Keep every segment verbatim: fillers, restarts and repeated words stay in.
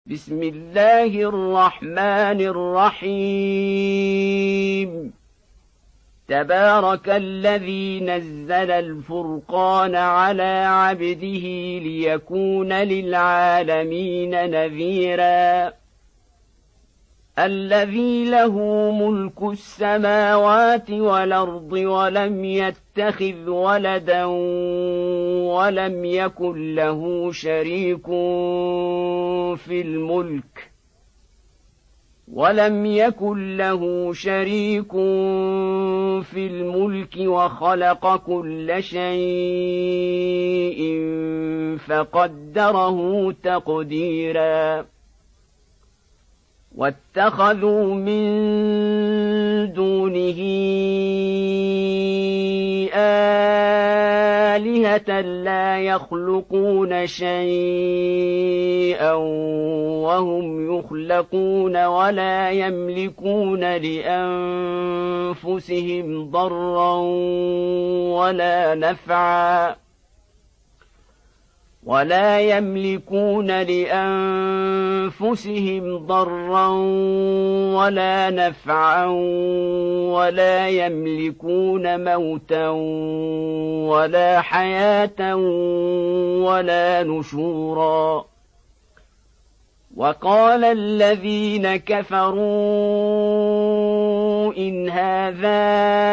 بسم الله الرحمن الرحيم تبارك الذي نزل الفرقان على عبده ليكون للعالمين نذيرا الذي له ملك السماوات والأرض ولم يتخذ ولدا ولم يكن له شريك في الملك ولم يكن له شريك في الملك وخلق كل شيء فقدره تقديرا واتخذوا من دونه آلهة لا يخلقون شيئا وهم يخلقون ولا يملكون لأنفسهم ضرا ولا نفعا ولا يملكون لأنفسهم ضرا ولا نفعا ولا يملكون موتا ولا حياة ولا نشورا وقال الذين كفروا إن هذا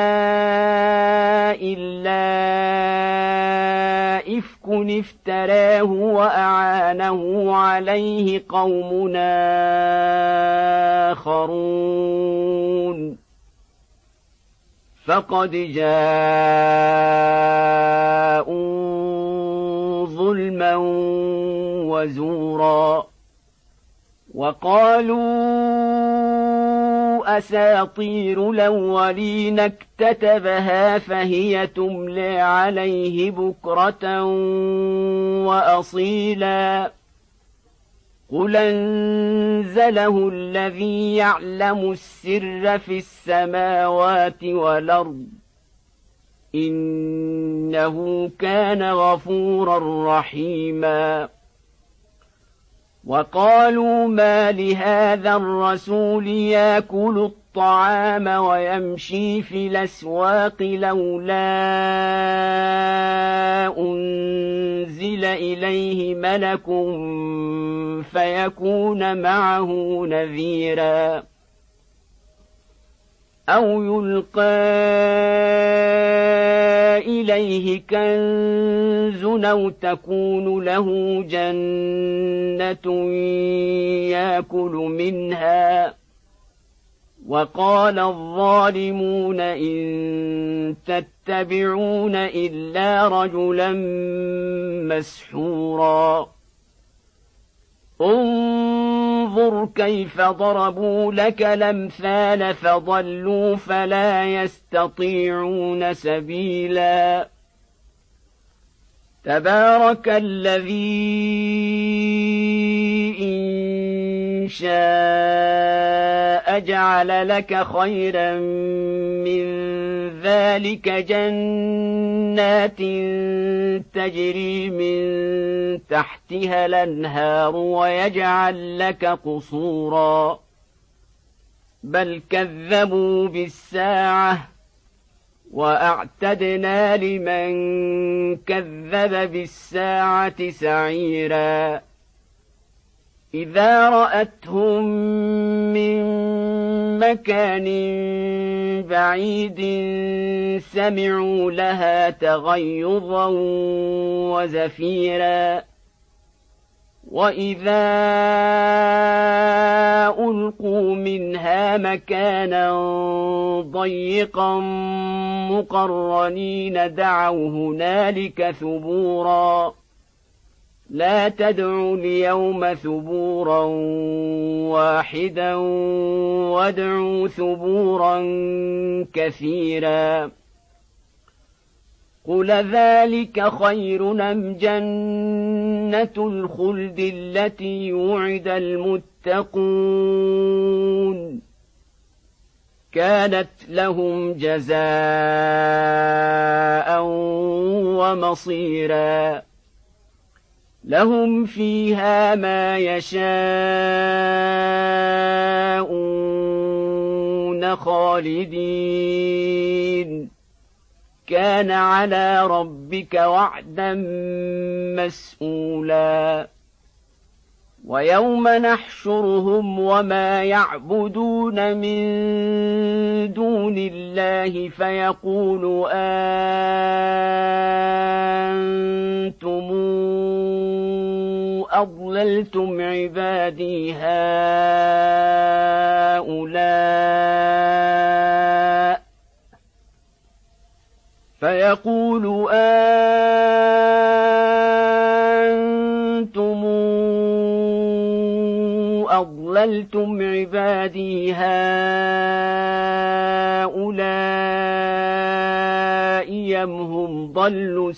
إلا إفك افتراه وأعانه عليه قوم آخرون فقد جاءوا ظلما وزورا وقالوا أساطير الأولين اكتتبها فهي تملى عليه بكرة وأصيلا قل أنزله الذي يعلم السر في السماوات والأرض إنه كان غفورا رحيما وقالوا ما لهذا الرسول يأكل الطعام ويمشي في الأسواق لولا أنزل إليه ملك فيكون معه نذيرا أو يلقى إليه كنز أو تكون له جنة يأكل منها وقال الظالمون إن تتبعون إلا رجلا مسحورا انظر كيف ضربوا لك الأمثال فضلوا فلا يستطيعون سبيلا تبارك الذي إن شاء جعل لك خيرا من ذلك جنات تجري من تحتها الأنهار ويجعل لك قصورا بل كذبوا بالساعة وأعتدنا لمن كذب بالساعة سعيرا إذا رأتهم من مكان بعيد سمعوا لها تغيظا وزفيرا وإذا ألقوا منها مكانا ضيقا مقرنين دعوا هنالك ثبورا لا تدعوا اليوم ثبورا واحدا وادعوا ثبورا كثيرا قل ذلك خير أم جنة الخلد التي وعد المتقون كانت لهم جزاء ومصيرا لهم فيها ما يشاءون خالدين كان على ربك وعدا مسئولا ويوم نحشرهم وما يعبدون من دون الله فيقول أنتم أضللتم عبادي هؤلاء فيقول أنتم أضللتم عبادي هؤلاء أم هم ضلوا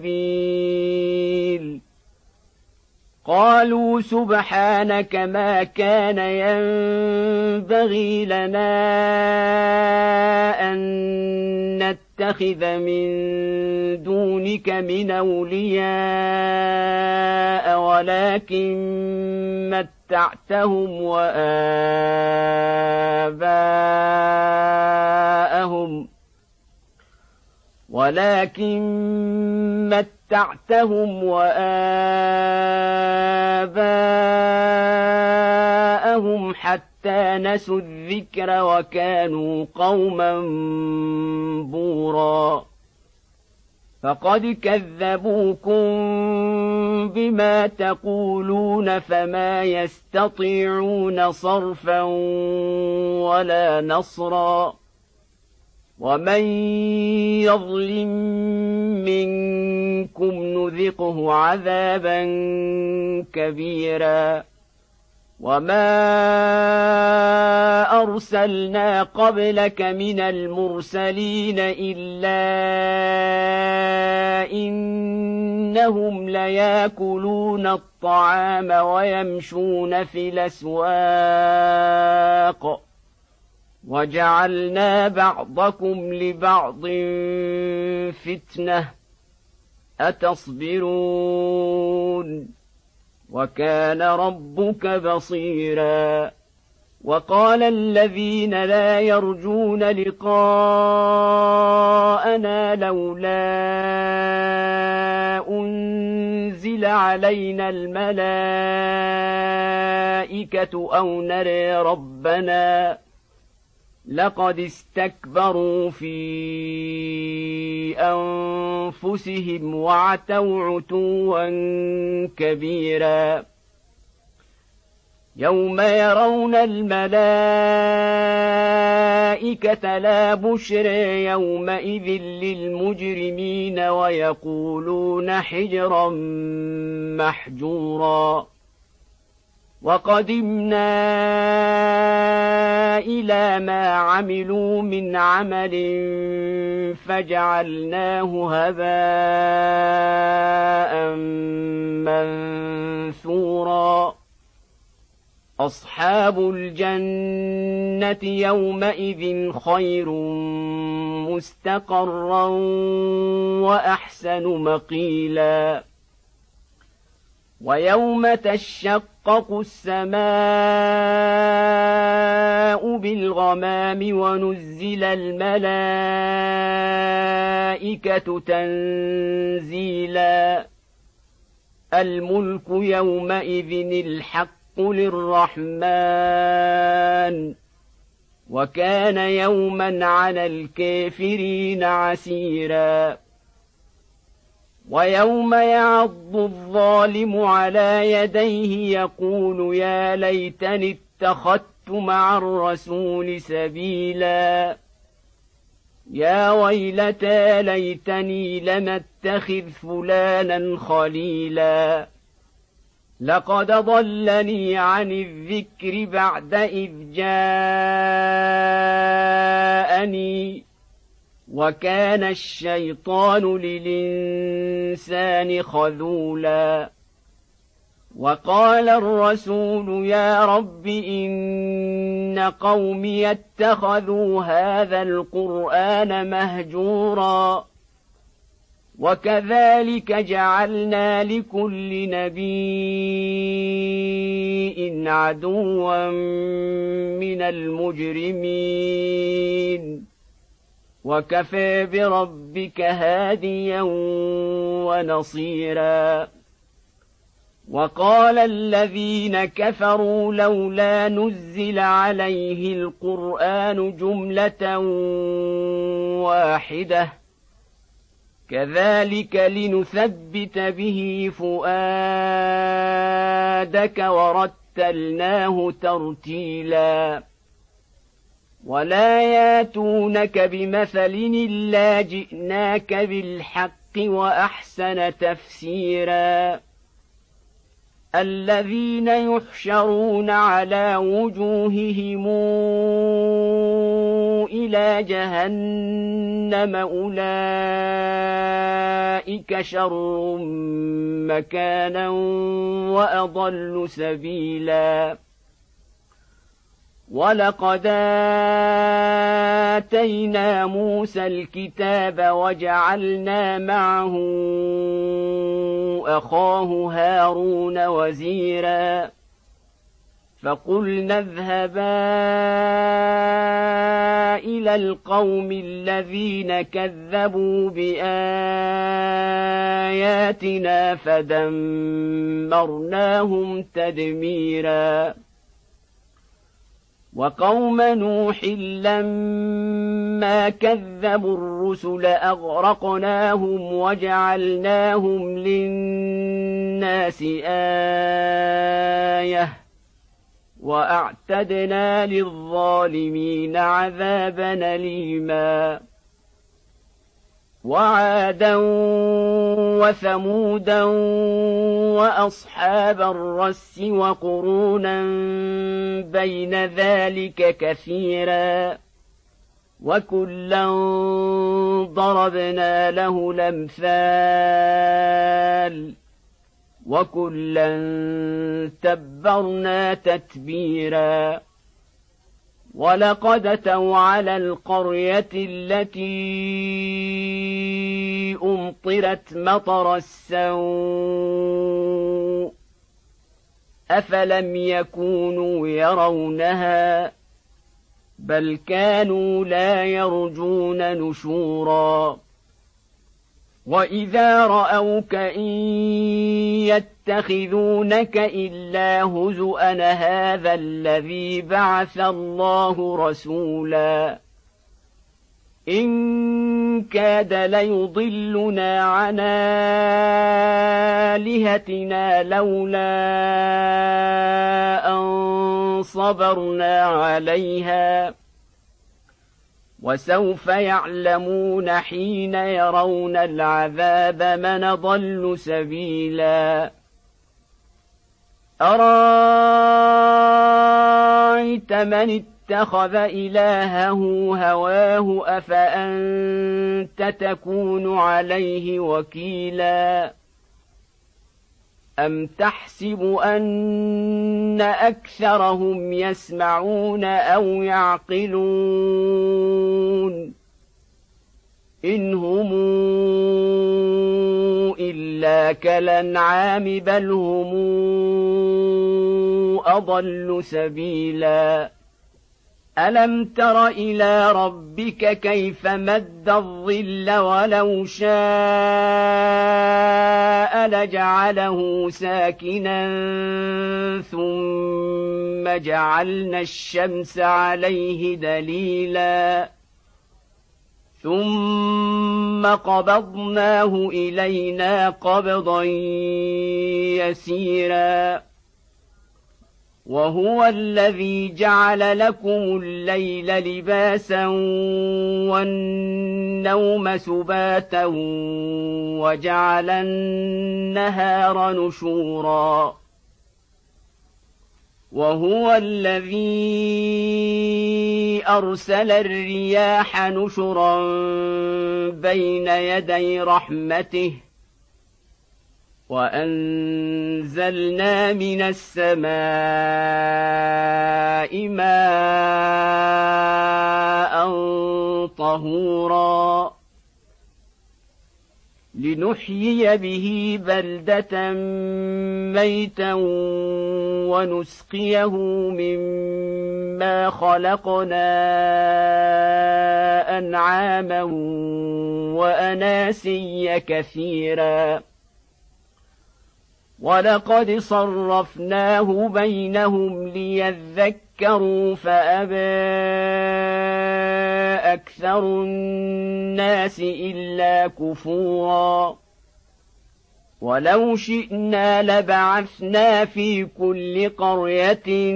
السبيل قالوا سبحانك ما كان ينبغي لنا أن نتخذ من دونك من أولياء ولكن متعتهم وآباءهم ولكن متعتهم وآباءهم حتى نسوا الذكر وكانوا قوما بورا فقد كذبوكم بما تقولون فما يستطيعون صرفا ولا نصرا ومن يظلم منكم نذقه عذابا كبيرا وما أرسلنا قبلك من المرسلين إلا إنهم ليأكلون الطعام ويمشون في الأسواق وجعلنا بعضكم لبعض فتنة أتصبرون وكان ربك بصيرا وقال الذين لا يرجون لقاءنا لولا أنزل علينا الملائكة أو نري ربنا لقد استكبروا في أنفسهم وعتوا عتوا كبيرا يوم يرون الملائكة لا بشر يومئذ للمجرمين ويقولون حجرا محجورا وقدمنا إلى ما عملوا من عمل فجعلناه هباء منثورا أصحاب الجنة يومئذ خير مستقرا وأحسن مقيلا ويوم تشقق السماء بالغمام ونزل الملائكة تنزيلا الملك يومئذ الحق للرحمن وكان يوما على الكافرين عسيرا ويوم يعض الظالم على يديه يقول يا ليتني اتخذت مع الرسول سبيلا يا ويلتى ليتني لم اتخذ فلانا خليلا لقد ضلني عن الذكر بعد إذ جاءني وكان الشيطان للإنسان خذولا وقال الرسول يا رب إن قومي اتخذوا هذا القرآن مهجورا وكذلك جعلنا لكل نبي عدوا من المجرمين وكفى بربك هاديا ونصيرا وقال الذين كفروا لولا نزل عليه القرآن جملة واحدة كذلك لنثبت به فؤادك ورتلناه ترتيلا ولا ياتونك بمثل إلا جئناك بالحق وأحسن تفسيرا الذين يحشرون على وجوههم إلى جهنم أولئك شر مكانا وأضل سبيلا ولقد آتينا موسى الكتاب وجعلنا معه أخاه هارون وزيرا فقلنا اذهبا إلى القوم الذين كذبوا بآياتنا فدمرناهم تدميرا وقوم نوح لما كذبوا الرسل أغرقناهم وجعلناهم للناس آية وأعتدنا للظالمين عذابا أليما وعادا وثمودا وأصحاب الرس وقرونا بين ذلك كثيرا وكلا ضربنا له الأمثال وكلا تبرنا تتبيرا ولقد أتوا على القرية التي أمطرت مطر السوء أفلم يكونوا يرونها بل كانوا لا يرجون نشورا وإذا رأوك إن يتخذونك إلا هزؤا هذا الذي بعث الله رسولا إن كاد ليضلنا عن آلهتنا لولا أن صبرنا عليها وسوف يعلمون حين يرون العذاب من ضل سبيلا أرأيت من اتخذ إلهه هواه أفأنت تكون عليه وكيلا أم تحسب أن أكثرهم يسمعون أو يعقلون إن هم إلا كالأنعام بل هم أضل سبيلا ألم تر إلى ربك كيف مد الظل ولو شاء لجعله ساكنا ثم جعلنا الشمس عليه دليلا ثم قبضناه إلينا قبضا يسيرا وهو الذي جعل لكم الليل لباسا والنوم سباتا وجعل النهار نشورا وهو الذي أرسل الرياح نشرا بين يدي رحمته وأنزلنا من السماء ماء طهورا لنحيي به بلدة ميتا ونسقيه مما خلقنا أنعاما وأناسيا كثيرا ولقد صرفناه بينهم ليذكروا فأبى أكثر الناس إلا كفورا ولو شئنا لبعثنا في كل قرية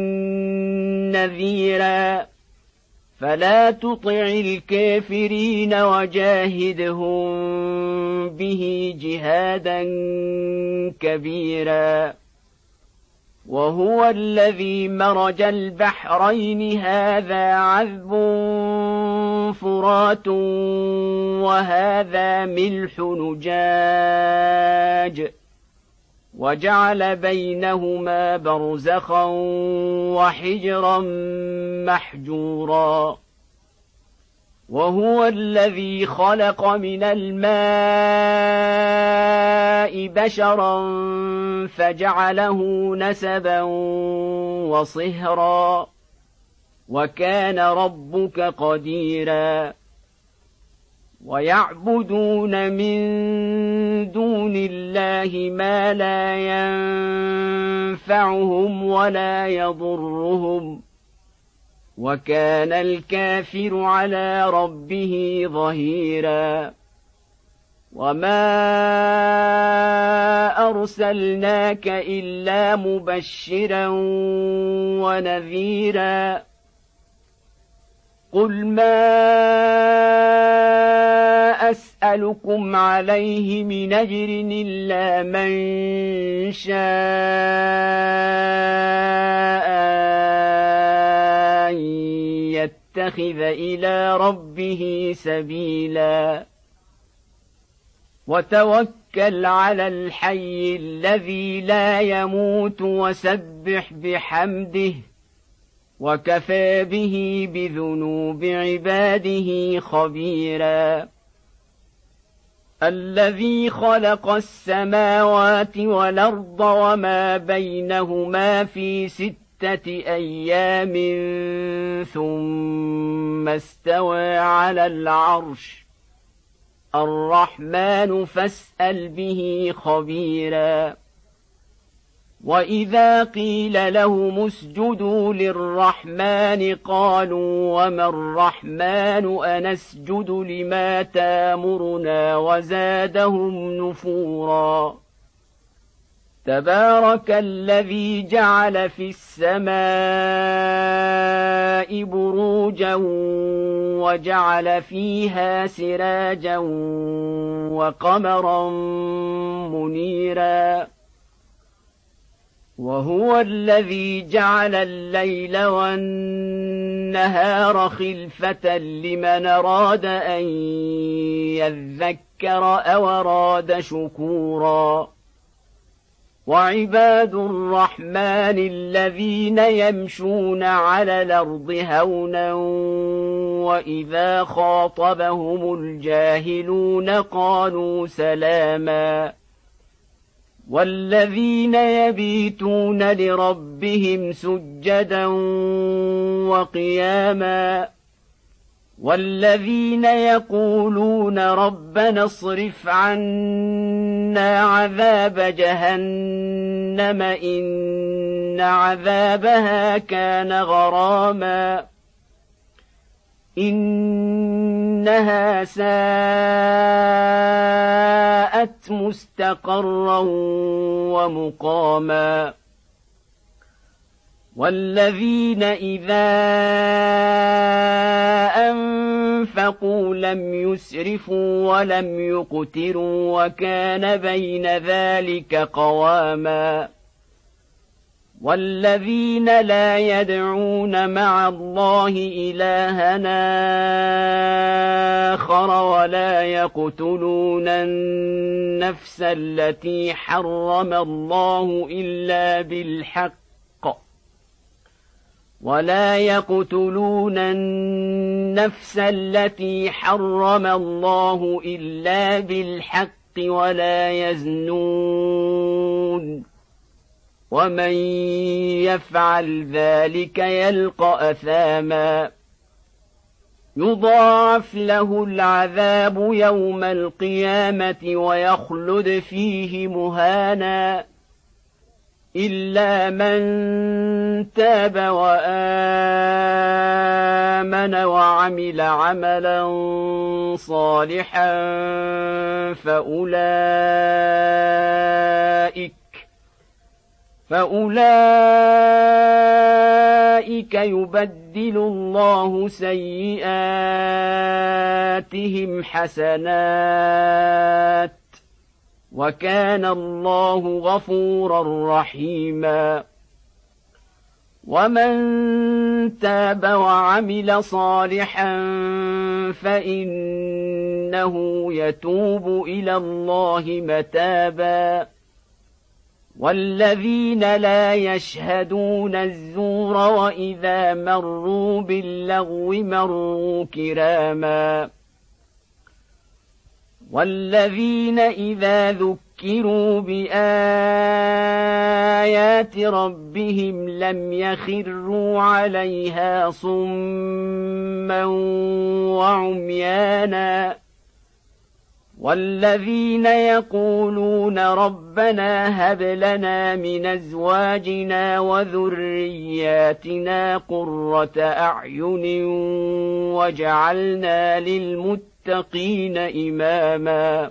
نذيرا فلا تطع الكافرين وجاهدهم به جهادا كبيرا وهو الذي مرج البحرين هذا عذب فرات وهذا ملح نجاج وجعل بينهما برزخا وحجرا محجورا وهو الذي خلق من الماء بشرا فجعله نسبا وصهرا وكان ربك قديرا ويعبدون من دون الله ما لا ينفعهم ولا يضرهم وكان الكافر على ربه ظهيرا وما أرسلناك إلا مبشرا ونذيرا قل ما أسألكم عليه من أجر إلا من شاء أن يتخذ إلى ربه سبيلا وتوكل على الحي الذي لا يموت وسبح بحمده وكفى به بذنوب عباده خبيرا الذي خلق السماوات والأرض وما بينهما في ستة أيام ثم استوى على العرش الرحمن فاسأل به خبيرا وإذا قيل لهم اسجدوا للرحمن قالوا وما الرحمن أنسجد لما تامرنا وزادهم نفورا تبارك الذي جعل في السماء بروجا وجعل فيها سراجا وقمرا منيرا وهو الذي جعل الليل والنهار خلفة لمن أراد أن يذكر أو أراد شكورا وعباد الرحمن الذين يمشون على الأرض هونا وإذا خاطبهم الجاهلون قالوا سلاما والذين يبيتون لربهم سجدا وقياما والذين يقولون ربنا اصرف عنا عذاب جهنم إن عذابها كان غراما إنها ساءت مستقرا ومقاما والذين إذا أنفقوا لم يسرفوا ولم يقتروا وكان بين ذلك قواما والذين لا يدعون مع الله إلهنا آخر ولا يقتلون النفس التي حرم الله إلا بالحق ولا يقتلون النفس التي حرم الله إلا بالحق ولا يزنون ومن يفعل ذلك يلقى أثاما يضاعف له العذاب يوم القيامة ويخلد فيه مهانا إلا من تاب وآمن وعمل عملا صالحا فأولئك فأولئك يبدل الله سيئاتهم حسنات وكان الله غفورا رحيما ومن تاب وعمل صالحا فإنه يتوب إلى الله متابا والذين لا يشهدون الزور وإذا مروا باللغو مروا كراما والذين إذا ذكروا بآيات ربهم لم يخروا عليها صما وعميانا والذين يقولون ربنا هب لنا من أزواجنا وذرياتنا قرة أعين واجعلنا للمتقين إماما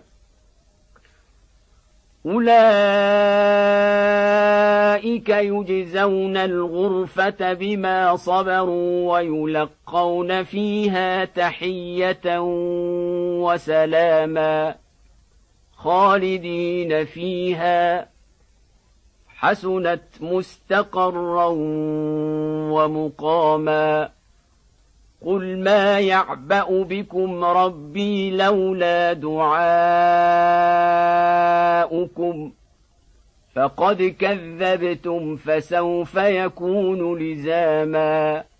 أولئك يجزون الغرفة بما صبروا ويلقون فيها تحية وسلاما خالدين فيها حسنت مستقرا ومقاما قل ما يعبأ بكم ربي لولا دعاؤكم فقد كذبتم فسوف يكون لزاما